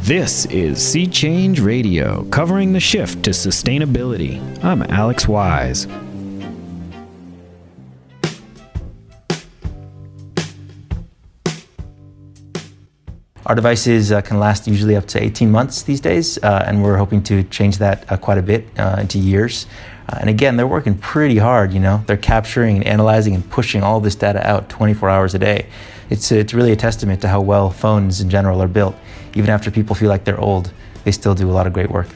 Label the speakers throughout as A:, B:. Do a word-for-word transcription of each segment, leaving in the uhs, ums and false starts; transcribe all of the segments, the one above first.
A: This is Sea Change Radio, covering the shift to sustainability. I'm Alex Wise.
B: Our devices uh, can last usually up to eighteen months these days, uh, and we're hoping to change that uh, quite a bit uh, into years. Uh, and again, they're working pretty hard, you know. They're capturing and analyzing and pushing all this data out twenty-four hours a day. It's, it's really a testament to how well phones in general are built. Even after people feel like they're old, they still do a lot of great work.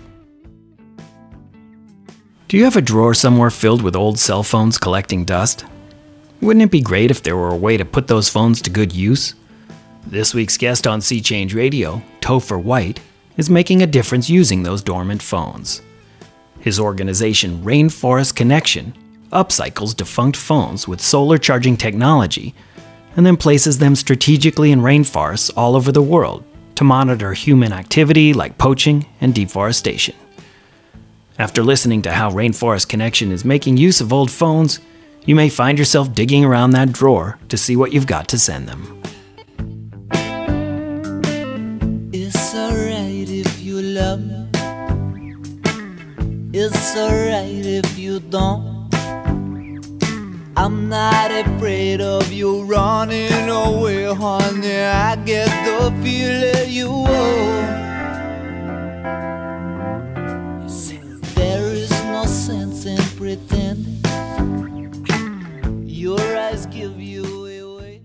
A: Do you have a drawer somewhere filled with old cell phones collecting dust? Wouldn't it be great if there were a way to put those phones to good use? This week's guest on Sea Change Radio, Topher White, is making a difference using those dormant phones. His organization, Rainforest Connection, upcycles defunct phones with solar charging technology and then places them strategically in rainforests all over the world to monitor human activity like poaching and deforestation. After listening to how Rainforest Connection is making use of old phones, you may find yourself digging around that drawer to see what you've got to send them.
C: It's alright if you love me. It's alright if you don't. I'm not afraid of you running away, honey. I get the feeling you owe. There is no sense in pretending. Your eyes give you away.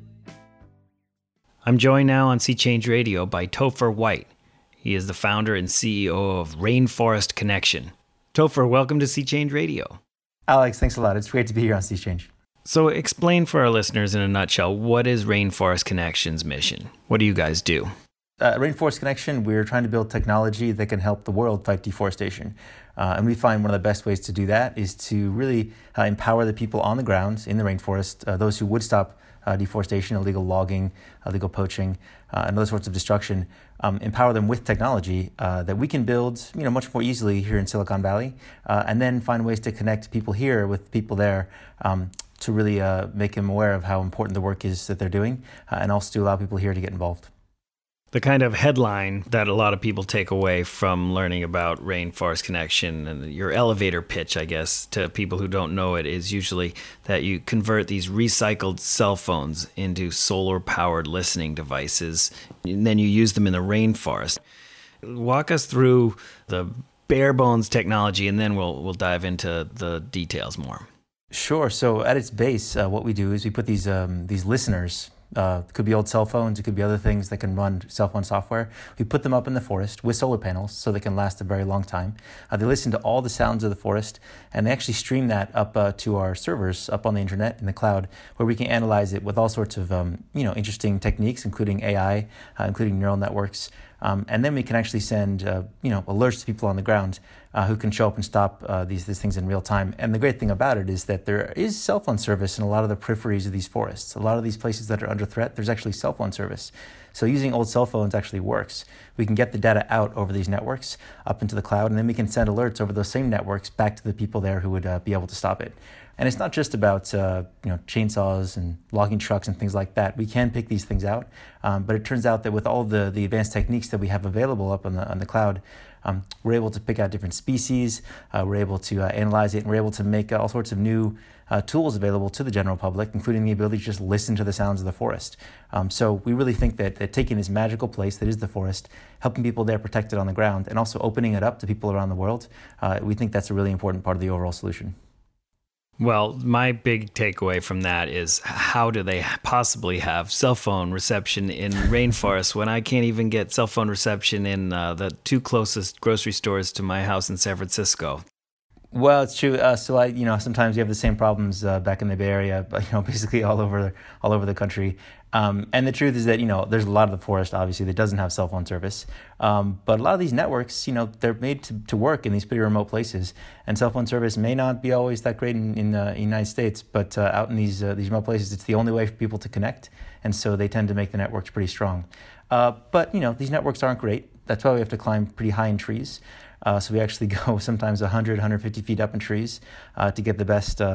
A: I'm joined now on Sea Change Radio by Topher White. He is the founder and C E O of Rainforest Connection. Topher, welcome to Sea Change Radio.
B: Alex, thanks a lot. It's great to be here on Sea Change.
A: So explain for our listeners in a nutshell, what is Rainforest Connection's mission? What do you guys do?
B: Uh, Rainforest Connection, we're trying to build technology that can help the world fight deforestation. Uh, and we find one of the best ways to do that is to really uh, empower the people on the ground in the rainforest, uh, those who would stop uh, deforestation, illegal logging, illegal poaching, uh, and other sorts of destruction, um, empower them with technology uh, that we can build, you know, much more easily here in Silicon Valley, uh, and then find ways to connect people here with people there, um, to really uh, make them aware of how important the work is that they're doing, uh, and also to allow people here to get involved.
A: The kind of headline that a lot of people take away from learning about Rainforest Connection and your elevator pitch, I guess, to people who don't know it is usually that you convert these recycled cell phones into solar-powered listening devices, and then you use them in the rainforest. Walk us through the bare bones technology, and then we'll we'll dive into the details more.
B: Sure. So at its base, uh, what we do is we put these um, these listeners. Uh, it could be old cell phones, it could be other things that can run cell phone software. We put them up in the forest with solar panels so they can last a very long time. Uh, they listen to all the sounds of the forest, and they actually stream that up uh, to our servers up on the internet in the cloud, where we can analyze it with all sorts of um, you know interesting techniques, including A I, uh, including neural networks. Um, and then we can actually send uh, you know alerts to people on the ground uh, who can show up and stop uh, these, these things in real time. And the great thing about it is that there is cell phone service in a lot of the peripheries of these forests. A lot of these places that are under threat, there's actually cell phone service. So using old cell phones actually works. We can get the data out over these networks up into the cloud, and then we can send alerts over those same networks back to the people there who would uh, be able to stop it. And it's not just about uh, you know chainsaws and logging trucks and things like that. We can pick these things out, um, but it turns out that with all the, the advanced techniques that we have available up on the on the cloud, um, we're able to pick out different species. Uh, we're able to uh, analyze it, and we're able to make uh, all sorts of new uh, tools available to the general public, including the ability to just listen to the sounds of the forest. Um, so we really think that, that taking this magical place that is the forest, helping people there protect it on the ground, and also opening it up to people around the world, uh, we think that's a really important part of the overall solution.
A: Well, my big takeaway from that is how do they possibly have cell phone reception in rainforests when I can't even get cell phone reception in uh, the two closest grocery stores to my house in San Francisco?
B: Well, it's true. Uh, so I, you know, sometimes you have the same problems uh, back in the Bay Area, but you know, basically all over, all over the country. Um, and the truth is that you know, there's a lot of the forest obviously that doesn't have cell phone service. Um, but a lot of these networks, you know, they're made to, to work in these pretty remote places, and cell phone service may not be always that great in in uh, the United States, but uh, out in these uh, these remote places, it's the only way for people to connect, and so they tend to make the networks pretty strong. Uh, but you know, these networks aren't great. That's why we have to climb pretty high in trees. Uh, so we actually go sometimes one hundred, one hundred fifty feet up in trees uh, to get the best um,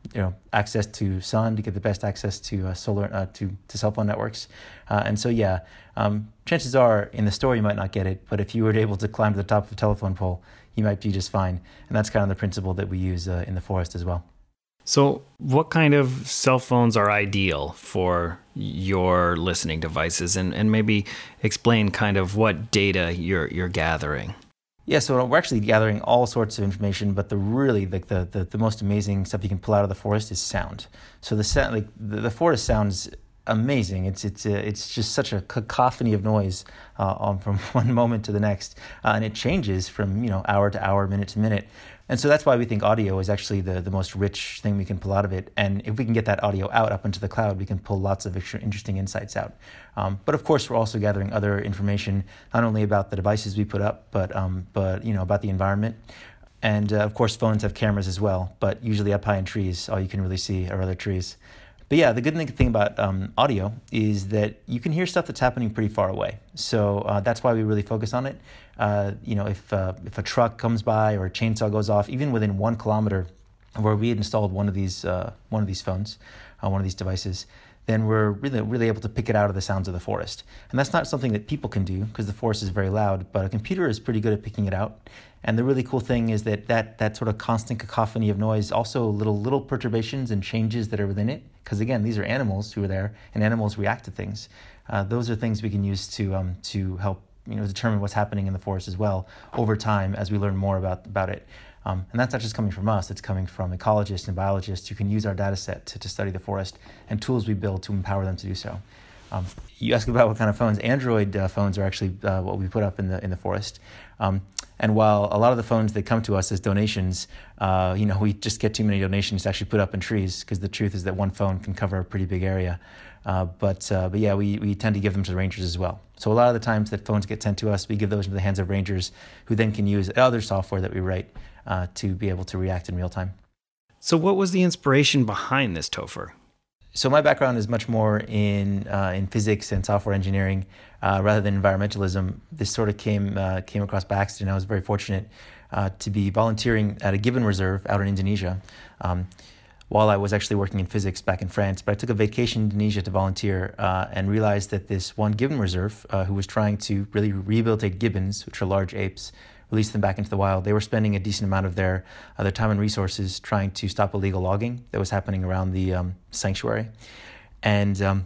B: you know, access to sun, to get the best access to uh, solar, uh, to, to cell phone networks. Uh, and so, yeah, um, chances are in the store you might not get it, but if you were able to climb to the top of a telephone pole, you might be just fine. And that's kind of the principle that we use uh, in the forest as well.
A: So what kind of cell phones are ideal for your listening devices, and, and maybe explain kind of what data you're you're gathering?
B: Yeah, so we're actually gathering all sorts of information, but the really the the, the, the most amazing stuff you can pull out of the forest is sound. So the sound, like the, the forest sounds amazing. It's it's uh, it's just such a cacophony of noise uh, on, from one moment to the next, uh, and it changes from you know hour to hour, minute to minute. And so that's why we think audio is actually the, the most rich thing we can pull out of it. And if we can get that audio out up into the cloud, we can pull lots of interesting insights out. Um, but of course, we're also gathering other information, not only about the devices we put up, but um, but you know about the environment. And uh, of course, phones have cameras as well. But usually up high in trees, all you can really see are other trees. But yeah, the good thing about um, audio is that you can hear stuff that's happening pretty far away. So uh, that's why we really focus on it. Uh, you know, if uh, if a truck comes by or a chainsaw goes off, even within one kilometer of where we had installed one of these uh, one of these phones, uh, one of these devices, then we're really really able to pick it out of the sounds of the forest. And that's not something that people can do because the forest is very loud, but a computer is pretty good at picking it out. And the really cool thing is that that, that sort of constant cacophony of noise, also little little perturbations and changes that are within it, because again, these are animals who are there, and animals react to things. Uh, those are things we can use to um, to help you know determine what's happening in the forest as well over time as we learn more about about it. Um, and that's not just coming from us; it's coming from ecologists and biologists who can use our data set to, to study the forest, and tools we build to empower them to do so. Um, you asked about what kind of phones. Android uh, phones are actually uh, what we put up in the in the forest. Um, and while a lot of the phones that come to us as donations, uh, you know, we just get too many donations to actually put up in trees, because the truth is that one phone can cover a pretty big area. Uh, but uh, but yeah, we, we tend to give them to the rangers as well. So a lot of the times that phones get sent to us, we give those into the hands of rangers, who then can use other software that we write uh, to be able to react in real time.
A: So what was the inspiration behind this Topher?
B: So my background is much more in uh, in physics and software engineering uh, rather than environmentalism. This sort of came uh, came across by accident. I was very fortunate uh, to be volunteering at a gibbon reserve out in Indonesia um, while I was actually working in physics back in France. But I took a vacation in Indonesia to volunteer uh, and realized that this one gibbon reserve, uh, who was trying to really rehabilitate gibbons, which are large apes, release them back into the wild, they were spending a decent amount of their uh, their time and resources trying to stop illegal logging that was happening around the um, sanctuary, and um,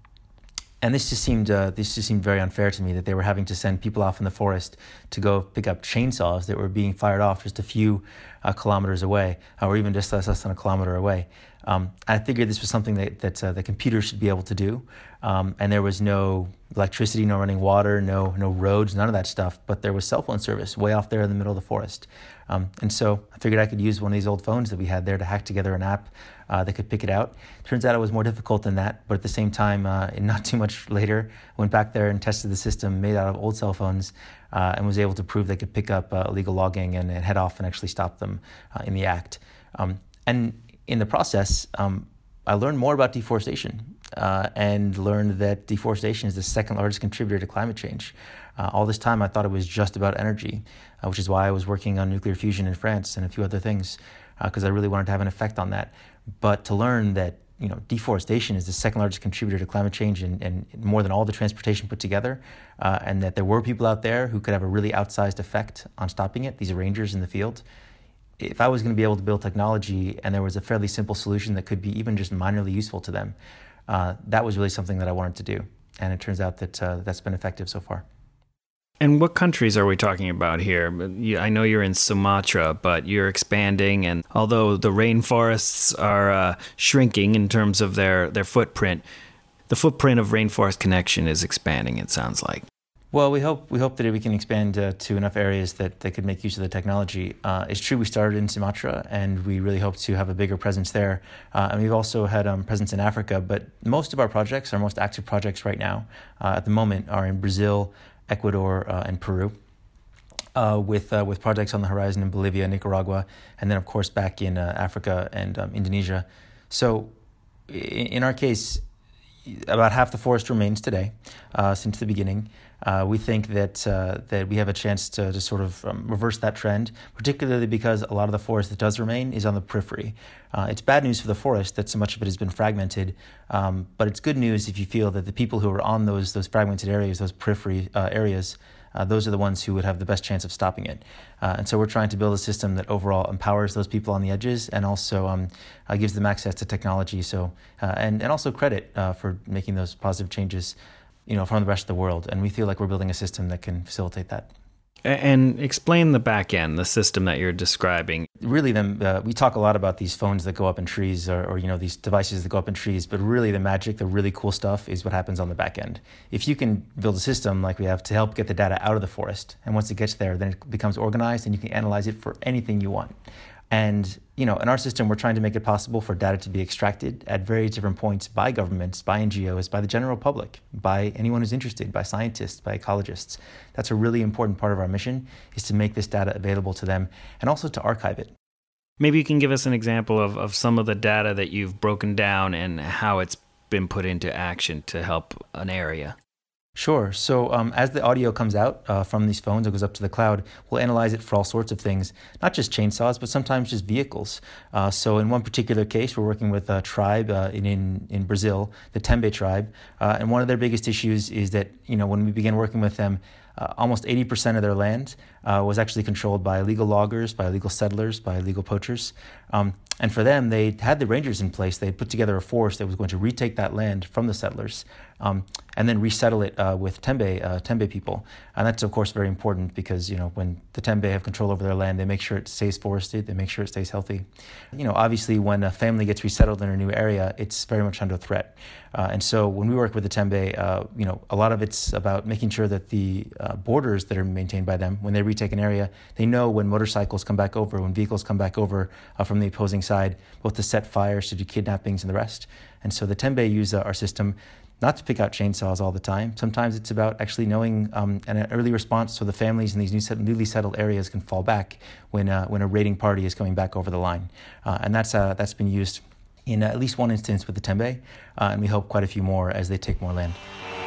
B: and this just seemed uh, this just seemed very unfair to me, that they were having to send people off in the forest to go pick up chainsaws that were being fired off just a few uh, kilometers away, or even just less, less than a kilometer away. Um, I figured this was something that that uh, the computers should be able to do, um, and there was no electricity, no running water, no no roads, none of that stuff. But there was cell phone service way off there in the middle of the forest, um, and so I figured I could use one of these old phones that we had there to hack together an app uh, that could pick it out. Turns out it was more difficult than that, but at the same time, uh, not too much later, went back there and tested the system made out of old cell phones, uh, and was able to prove they could pick up uh, illegal logging and, and head off and actually stop them uh, in the act. Um, and in the process, um, I learned more about deforestation uh, and learned that deforestation is the second largest contributor to climate change. Uh, all this time, I thought it was just about energy, uh, which is why I was working on nuclear fusion in France and a few other things, because uh, I really wanted to have an effect on that. But to learn that you know deforestation is the second largest contributor to climate change, and, and more than all the transportation put together, uh, and that there were people out there who could have a really outsized effect on stopping it, these rangers in the field. If I was going to be able to build technology and there was a fairly simple solution that could be even just minorly useful to them, uh, that was really something that I wanted to do. And it turns out that uh, that's been effective so far.
A: And what countries are we talking about here? I know you're in Sumatra, but you're expanding. And although the rainforests are uh, shrinking in terms of their, their footprint, the footprint of Rainforest Connection is expanding, it sounds like.
B: Well, we hope we hope that we can expand uh, to enough areas that, that could make use of the technology. Uh, it's true we started in Sumatra, and we really hope to have a bigger presence there. Uh, and we've also had um, presence in Africa, but most of our projects, our most active projects right now, uh, at the moment, are in Brazil, Ecuador, uh, and Peru, uh, with uh, with projects on the horizon in Bolivia, Nicaragua, and then, of course, back in uh, Africa and um, Indonesia. So in, in our case, about half the forest remains today, uh, since the beginning. Uh, we think that uh, that we have a chance to, to sort of um, reverse that trend, particularly because a lot of the forest that does remain is on the periphery. Uh, it's bad news for the forest that so much of it has been fragmented, um, but it's good news if you feel that the people who are on those those fragmented areas, those periphery uh, areas, uh, those are the ones who would have the best chance of stopping it. Uh, and so we're trying to build a system that overall empowers those people on the edges and also um, uh, gives them access to technology. So uh, and and also credit uh, for making those positive changes, you know, from the rest of the world. And we feel like we're building a system that can facilitate that.
A: And explain the back end, the system that you're describing.
B: Really, them, uh, we talk a lot about these phones that go up in trees or, or, you know, these devices that go up in trees, but really the magic, the really cool stuff is what happens on the back end. If you can build a system like we have to help get the data out of the forest, and once it gets there, then it becomes organized and you can analyze it for anything you want. And, you know, in our system, we're trying to make it possible for data to be extracted at various different points by governments, by N G Os, by the general public, by anyone who's interested, by scientists, by ecologists. That's a really important part of our mission, is to make this data available to them and also to archive it.
A: Maybe you can give us an example of, of some of the data that you've broken down and how it's been put into action to help an area.
B: Sure. So um, as the audio comes out uh, from these phones, it goes up to the cloud, we'll analyze it for all sorts of things, not just chainsaws, but sometimes just vehicles. Uh, so in one particular case, we're working with a tribe uh, in, in in Brazil, the Tembe tribe, uh, and one of their biggest issues is that, you know, when we began working with them, Uh, almost eighty percent of their land uh, was actually controlled by illegal loggers, by illegal settlers, by illegal poachers. Um, and for them, they had the rangers in place. They put together a force that was going to retake that land from the settlers um, and then resettle it uh, with Tembe, uh, Tembe people. And that's, of course, very important because, you know, when the Tembe have control over their land, they make sure it stays forested, they make sure it stays healthy. You know, obviously, when a family gets resettled in a new area, it's very much under threat. Uh, and so when we work with the Tembe, uh, you know, a lot of it's about making sure that the uh, borders that are maintained by them, when they retake an area, they know when motorcycles come back over, when vehicles come back over uh, from the opposing side, both to set fires, to do kidnappings and the rest. And so the Tembe use uh, our system not to pick out chainsaws all the time. Sometimes it's about actually knowing um, an early response so the families in these new set, newly settled areas can fall back when uh, when a raiding party is coming back over the line. Uh, and that's uh, that's been used in uh, at least one instance with the Tembe, uh, and we hope quite a few more as they take more land.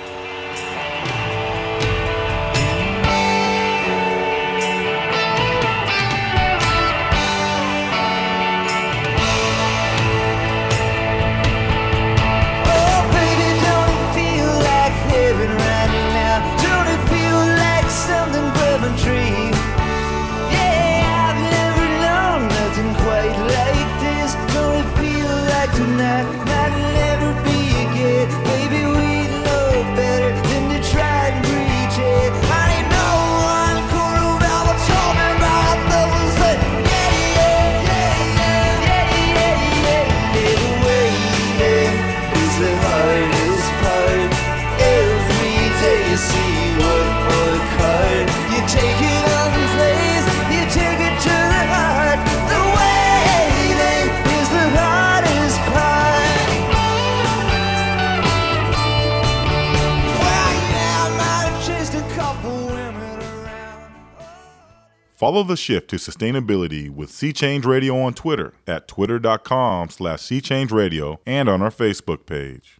D: Follow the shift to sustainability with Sea Change Radio on Twitter at twitter.com slash Sea Change Radio and on our Facebook page.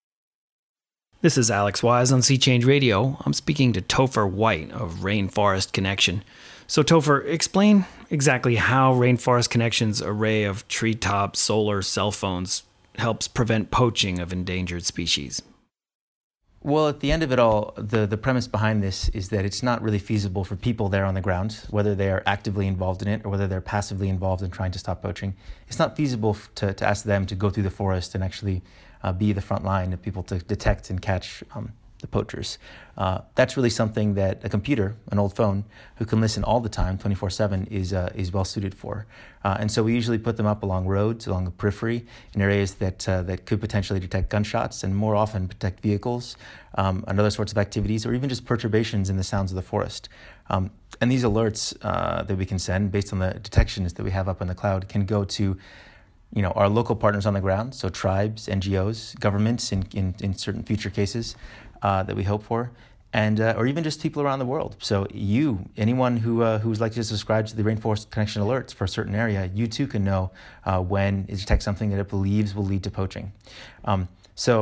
A: This is Alex Wise on Sea Change Radio. I'm speaking to Topher White of Rainforest Connection. So Topher, explain exactly how Rainforest Connection's array of treetop solar cell phones helps prevent poaching of endangered species.
B: Well, at the end of it all, the, the premise behind this is that it's not really feasible for people there on the ground, whether they are actively involved in it or whether they're passively involved in trying to stop poaching. It's not feasible to, to ask them to go through the forest and actually uh, be the front line of people to detect and catch um, the poachers. Uh, that's really something that a computer, an old phone, who can listen all the time, twenty-four seven, is uh, is well suited for. Uh, and so we usually put them up along roads, along the periphery, in areas that uh, that could potentially detect gunshots and more often detect vehicles um, and other sorts of activities, or even just perturbations in the sounds of the forest. Um, and these alerts uh, that we can send, based on the detections that we have up in the cloud, can go to you know, our local partners on the ground, so tribes, N G Os, governments in, in, in certain future cases uh, that we hope for, and uh, or even just people around the world. So you, anyone who uh, who's likely to subscribe to the Rainforest Connection alerts for a certain area, you too can know uh, when it detects something that it believes will lead to poaching. Um, so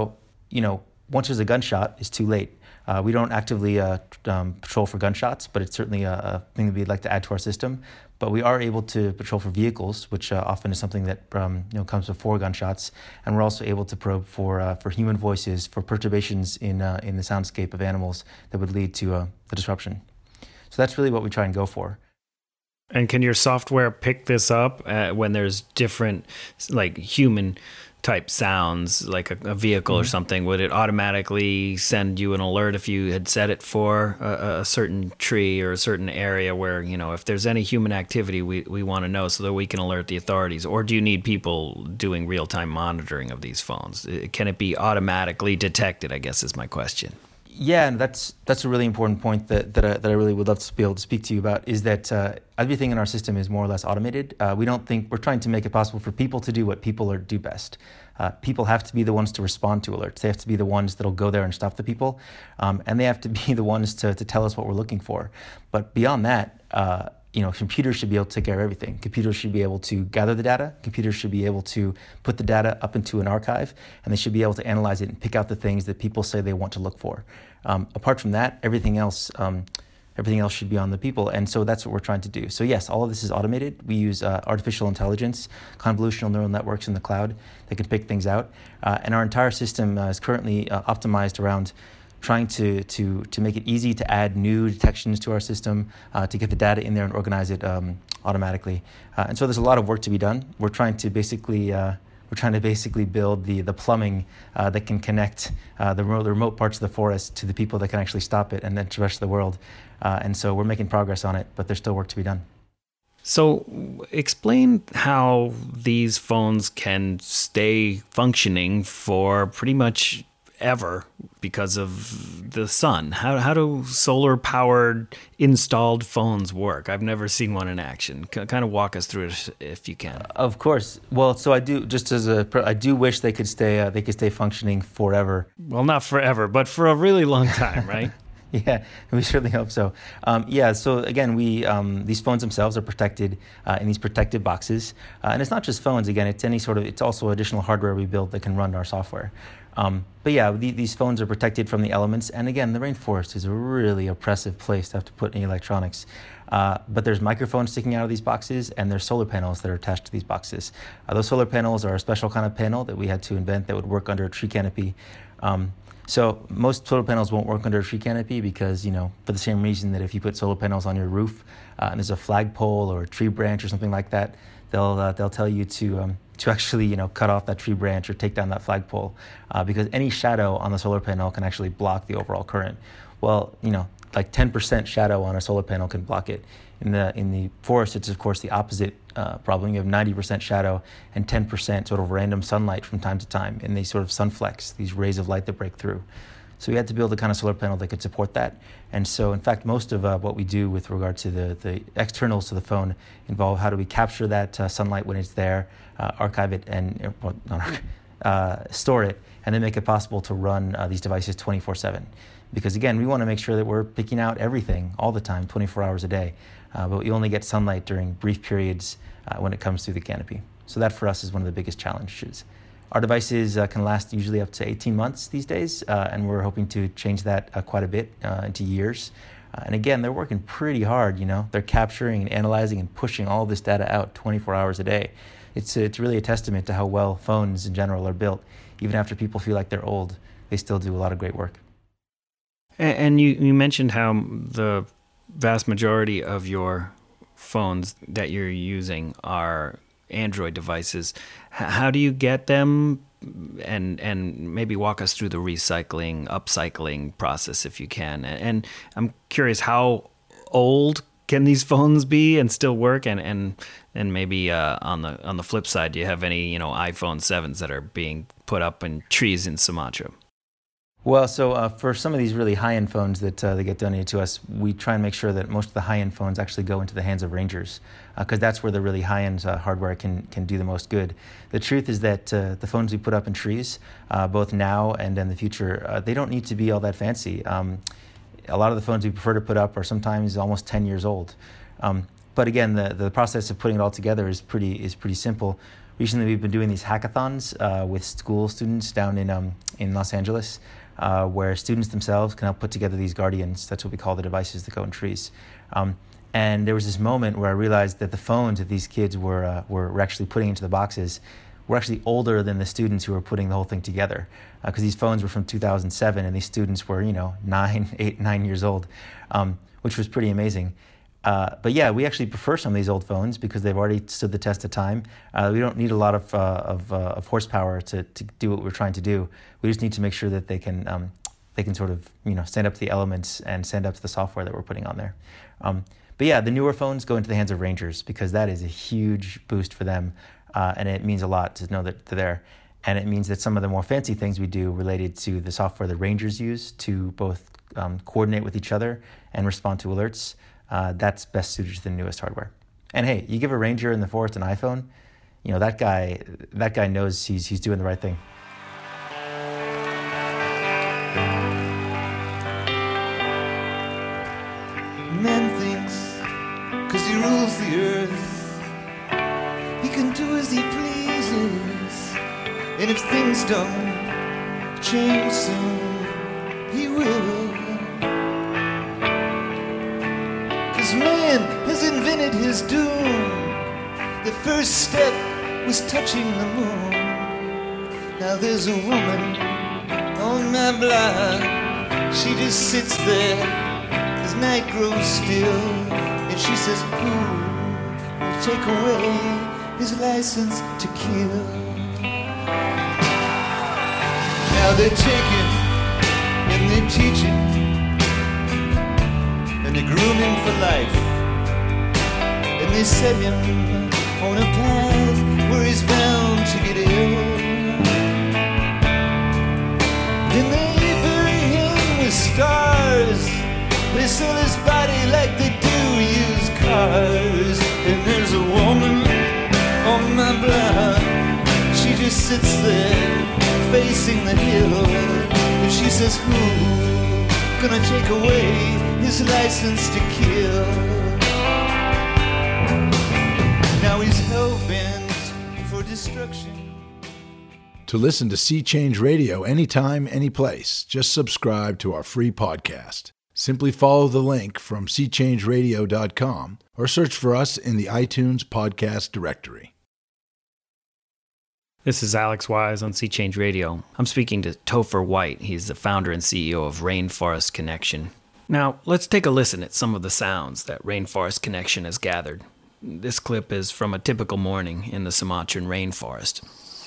B: you know, once there's a gunshot, it's too late. Uh, we don't actively uh, um, patrol for gunshots, but it's certainly a, a thing that we'd like to add to our system. But we are able to patrol for vehicles, which uh, often is something that um, you know comes before gunshots, and we're also able to probe for uh, for human voices, for perturbations in uh, in the soundscape of animals that would lead to uh, the disruption. So that's really what we try and go for.
A: And can your software pick this up uh, when there's different, like human type sounds, like a, a vehicle mm-hmm. or something? Would it automatically send you an alert if you had set it for a, a certain tree or a certain area where, you know, if there's any human activity, we, we want to know so that we can alert the authorities? Or do you need people doing real-time monitoring of these phones? Can it be automatically detected, I guess is my question.
B: Yeah, and that's that's a really important point that that I, that I really would love to be able to speak to you about, is that uh, everything in our system is more or less automated. Uh, we don't think, we're trying to make it possible for people to do what people are, do best. Uh, people have to be the ones to respond to alerts. They have to be the ones that'll go there and stop the people, um, and they have to be the ones to, to tell us what we're looking for. But beyond that, uh, you know, computers should be able to take care of everything. Computers should be able to gather the data. Computers should be able to put the data up into an archive, and they should be able to analyze it and pick out the things that people say they want to look for. Um, apart from that, everything else, um, everything else should be on the people, and so that's what we're trying to do. So yes, all of this is automated. We use uh, artificial intelligence, convolutional neural networks in the cloud that can pick things out, uh, and our entire system uh, is currently uh, optimized around trying to, to, to make it easy to add new detections to our system, uh, to get the data in there and organize it um, automatically. Uh, and so there's a lot of work to be done. We're trying to basically uh, we're trying to basically build the the plumbing uh, that can connect uh, the, remote, the remote parts of the forest to the people that can actually stop it and then to the rest of the world. Uh, and so we're making progress on it, but there's still work to be done.
A: So explain how these phones can stay functioning for pretty much ever because of the sun. How how do solar powered installed phones work? I've never seen one in action. C- kind of walk us through it if you can.
B: Of course. Well, so I do just as a I do wish they could stay uh, they could stay functioning forever.
A: Well, not forever, but for a really long time, right?
B: Yeah, we certainly hope so. Um, yeah, so again, we um, these phones themselves are protected uh, in these protective boxes, uh, and it's not just phones. Again, it's any sort of it's also additional hardware we build that can run our software. Um, but yeah, the, these phones are protected from the elements, and again, the rainforest is a really oppressive place to have to put any electronics. Uh, but there's microphones sticking out of these boxes, and there's solar panels that are attached to these boxes. Uh, those solar panels are a special kind of panel that we had to invent that would work under a tree canopy. Um, So most solar panels won't work under a tree canopy because, you know, for the same reason that if you put solar panels on your roof uh, and there's a flagpole or a tree branch or something like that, they'll uh, they'll tell you to um, to actually, you know, cut off that tree branch or take down that flagpole uh, because any shadow on the solar panel can actually block the overall current. Well, you know, like ten percent shadow on a solar panel can block it. In the in the forest, it's of course the opposite uh, problem. You have ninety percent shadow and ten percent sort of random sunlight from time to time, and these sort of sunflecks, these rays of light that break through. So we had to build a kind of solar panel that could support that. And so, in fact, most of uh, what we do with regard to the, the externals to the phone involve how do we capture that uh, sunlight when it's there, uh, archive it, and well, not archive, uh, store it, and then make it possible to run uh, these devices twenty-four seven. Because again, we want to make sure that we're picking out everything all the time, twenty-four hours a day. Uh, but we only get sunlight during brief periods uh, when it comes through the canopy. So that for us is one of the biggest challenges. Our devices uh, can last usually up to eighteen months these days, uh, and we're hoping to change that uh, quite a bit uh, into years. Uh, and again, they're working pretty hard, you know. They're capturing and analyzing and pushing all this data out twenty-four hours a day. It's, it's really a testament to how well phones in general are built. Even after people feel like they're old, they still do a lot of great work.
A: And you, you mentioned how the vast majority of your phones that you're using are Android devices. How do you get them? And and maybe walk us through the recycling, upcycling process if you can. And I'm curious, how old can these phones be and still work? And and and maybe uh, on the on the flip side, do you have any you know iPhone sevens that are being put up in trees in Sumatra?
B: Well, so uh, for some of these really high-end phones that uh, they get donated to us, we try and make sure that most of the high-end phones actually go into the hands of rangers, because uh, that's where the really high-end uh, hardware can can do the most good. The truth is that uh, the phones we put up in trees, uh, both now and in the future, uh, they don't need to be all that fancy. Um, a lot of the phones we prefer to put up are sometimes almost ten years old. Um, but again, the, the process of putting it all together is pretty is pretty simple. recently we've been doing these hackathons uh, with school students down in um, in Los Angeles, uh, where students themselves can help put together these guardians. That's what we call the devices that go in trees. Um, and there was this moment where I realized that the phones that these kids were uh, were, were actually putting into the boxes were actually older than the students who were putting the whole thing together, because uh, these phones were from two thousand seven and these students were, you know, nine, eight, nine years old, um, which was pretty amazing. Uh, but yeah, we actually prefer some of these old phones because they've already stood the test of time. Uh, we don't need a lot of uh, of, uh, of horsepower to, to do what we're trying to do. We just need to make sure that they can um, they can sort of, you know, stand up to the elements and stand up to the software that we're putting on there. Um, but yeah, the newer phones go into the hands of rangers because that is a huge boost for them, uh, and it means a lot to know that they're there. And it means that some of the more fancy things we do related to the software that rangers use to both um, coordinate with each other and respond to alerts, Uh, that's best suited to the newest hardware. And hey, you give a ranger in the forest an iPhone, you know, that guy that guy knows he's he's doing the right thing.
C: Man thinks, 'cause he rules the earth, he can do as he pleases. And if things don't change soon, he will. Man has invented his doom. The first step was touching the moon. Now there's a woman on my block. She just sits there as night grows still, and she says, who will take away his license to kill? Now they're taking and they're teaching, and they groom him for life, and they set him on a path where he's bound to get ill. Then they bury him with stars, they sell his body like they do used cars. And there's a woman on my block, she just sits there facing the hill, and she says, who gonna take away his license to kill? Now he's hell-bent for destruction.
E: To listen to Sea Change Radio anytime, anyplace, just subscribe to our free podcast. Simply follow the link from sea change radio dot com or search for us in the iTunes podcast directory.
A: This is Alex Wise on Sea Change Radio. I'm speaking to Topher White. He's the founder and C E O of Rainforest Connection. Now, let's take a listen at some of the sounds that Rainforest Connection has gathered. This clip is from a typical morning in the Sumatran rainforest.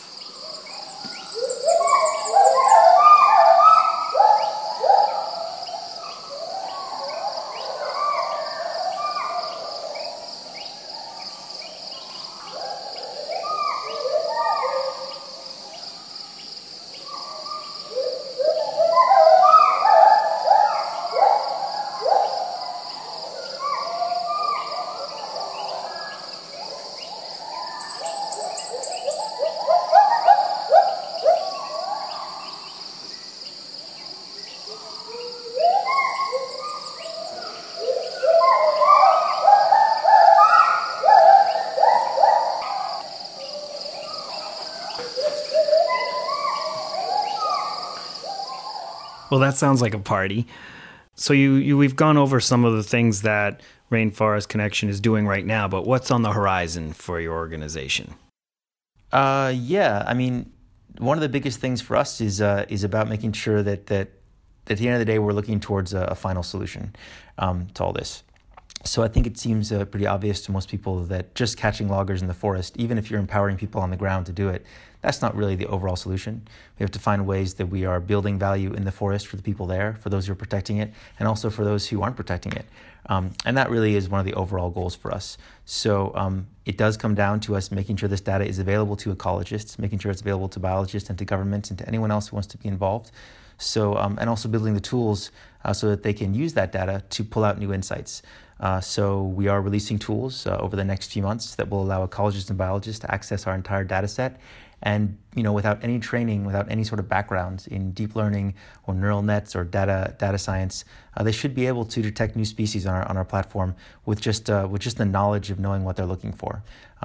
A: Well, that sounds like a party. So you, you we've gone over some of the things that Rainforest Connection is doing right now, but what's on the horizon for your organization?
B: Uh, yeah, I mean, one of the biggest things for us is uh, is about making sure that, that that at the end of the day we're looking towards a, a final solution um, to all this. So I think it seems uh, pretty obvious to most people that just catching loggers in the forest, even if you're empowering people on the ground to do it, that's not really the overall solution. We have to find ways that we are building value in the forest for the people there, for those who are protecting it, and also for those who aren't protecting it. Um, and that really is one of the overall goals for us. So um, it does come down to us making sure this data is available to ecologists, making sure it's available to biologists and to governments and to anyone else who wants to be involved. So um, and also building the tools uh, so that they can use that data to pull out new insights. Uh, so we are releasing tools uh, over the next few months that will allow ecologists and biologists to access our entire data set. And, you know, without any training, without any sort of background in deep learning or neural nets or data data science, uh, they should be able to detect new species on our on our platform with just uh, with just the knowledge of knowing what they're looking for. Um,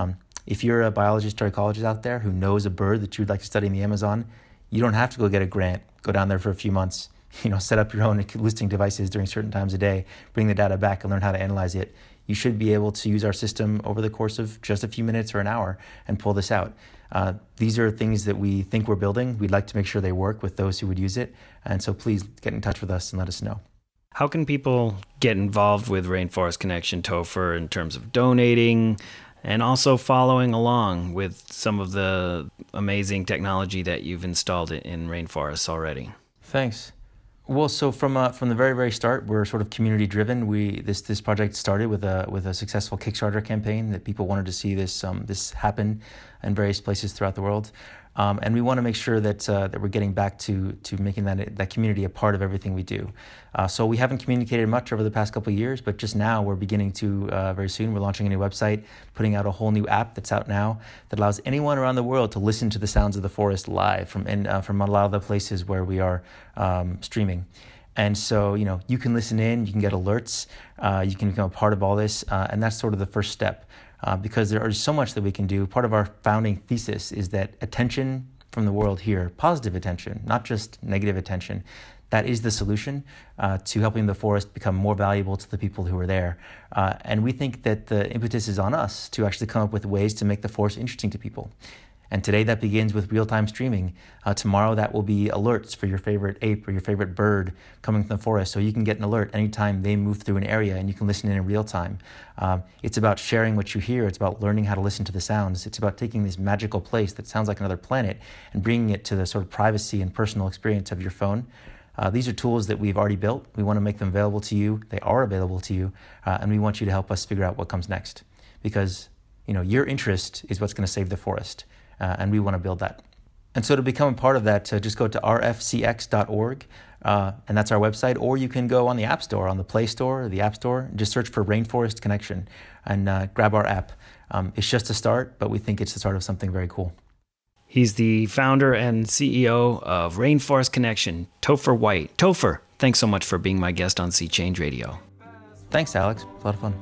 B: If you're a biologist or ecologist out there who knows a bird that you'd like to study in the Amazon, you don't have to go get a grant, go down there for a few months, you know, set up your own listening devices during certain times a day, bring the data back and learn how to analyze it. You should be able to use our system over the course of just a few minutes or an hour and pull this out. Uh, these are things that we think we're building. We'd like to make sure they work with those who would use it. And so please get in touch with us and let us know.
A: How can people get involved with Rainforest Connection Topher in terms of donating and also following along with some of the amazing technology that you've installed in rainforests already?
B: Thanks. Well, so from uh, from the very very start, we're sort of community driven. We this this project started with a with a successful Kickstarter campaign that people wanted to see this um, this happen in various places throughout the world. Um, and we want to make sure that uh, that we're getting back to to making that that community a part of everything we do. Uh, so we haven't communicated much over the past couple of years, but just now we're beginning to uh, very soon. We're launching a new website, putting out a whole new app that's out now that allows anyone around the world to listen to the sounds of the forest live from in, uh, from a lot of the places where we are um, streaming. And so, you know, you can listen in, you can get alerts, uh, you can become a part of all this, uh, and that's sort of the first step. Uh, because there is so much that we can do. Part of our founding thesis is that attention from the world here, positive attention, not just negative attention, that is the solution uh, to helping the forest become more valuable to the people who are there. Uh, and we think that the impetus is on us to actually come up with ways to make the forest interesting to people. And today that begins with real-time streaming. Uh, tomorrow that will be alerts for your favorite ape or your favorite bird coming from the forest, so you can get an alert anytime they move through an area and you can listen in in real time. Um, it's about sharing what you hear. It's about learning how to listen to the sounds. It's about taking this magical place that sounds like another planet and bringing it to the sort of privacy and personal experience of your phone. Uh, these are tools that we've already built. We want to make them available to you. They are available to you, uh, and we want you to help us figure out what comes next, because you know your interest is what's going to save the forest. Uh, and we want to build that. And so to become a part of that, uh, just go to r f c x dot org, uh, and that's our website, or you can go on the App Store, on the Play Store or the App Store, and just search for Rainforest Connection and uh, grab our app. Um, it's just a start, but we think it's the start of something very cool.
A: He's the founder and C E O of Rainforest Connection, Topher White. Topher, thanks so much for being my guest on Sea Change Radio.
B: Thanks, Alex. It's a lot of fun.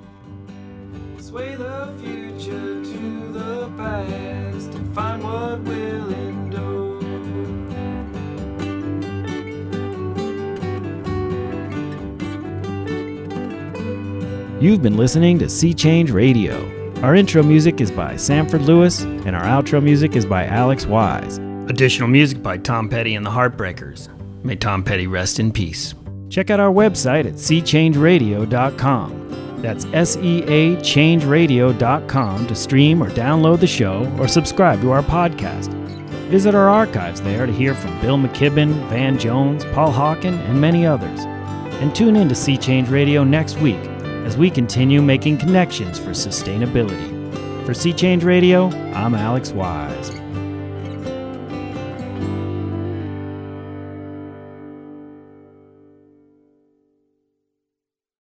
F: Sway the future to the past and find what will endure.
A: You've been listening to Sea Change Radio. Our intro music is by Sanford Lewis, and our outro music is by Alex Wise. Additional music by Tom Petty and the Heartbreakers. May Tom Petty rest in peace. Check out our website at sea change radio dot com. That's S E A change radio dot com to stream or download the show or subscribe to our podcast. Visit our archives there to hear from Bill McKibben, Van Jones, Paul Hawken, and many others. And tune in to Sea Change Radio next week as we continue making connections for sustainability. For Sea Change Radio, I'm Alex Wise.